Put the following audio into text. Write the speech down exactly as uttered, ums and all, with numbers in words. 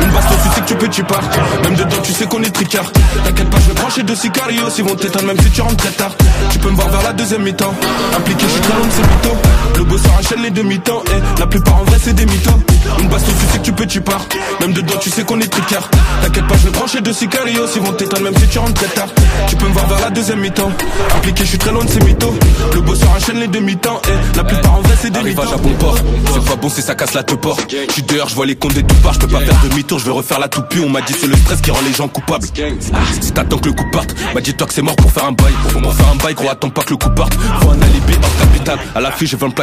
Une baston, tu sais que tu peux, tu pars. Même dedans, tu sais qu'on est tricard. T'inquiète pas, je vais brancher de sicarios. Ils vont t'éteindre même si tu rentres très tard. Tu peux me voir vers la deuxième mi-temps. Impliqué, je suis très loin de ces mythos. Le bosseur enchaîne les demi-temps. Et la plupart en vrai, c'est des mythos. Une baston, tu sais que tu peux, tu pars. Même dedans, tu sais qu'on est tricard. T'inquiète pas, je vais brancher de sicarios. Ils vont t'éteindre même si tu rentres très tard. Tu peux me voir vers la deuxième mi-temps. Impliqué, je suis très loin de ces mythos. Le bosseur enchaîne les demi-temps. Et la plupart en vrai, c'est des mythos. Arrivage à bon port. C'est pas bon, c'est ça casse la te porte. J'suis dehors, j'vois les comptes des tout parts. J'peux pas faire demi-tour, j'vais refaire la toupie. On m'a dit c'est le stress qui rend les gens coupables. Ah, si t'attends que le coup parte, bah dis-toi que c'est mort pour faire un bail. Pour faire un bail, gros, attends pas que le coup parte. Faut un alibi hors capital. À la fille, je veux un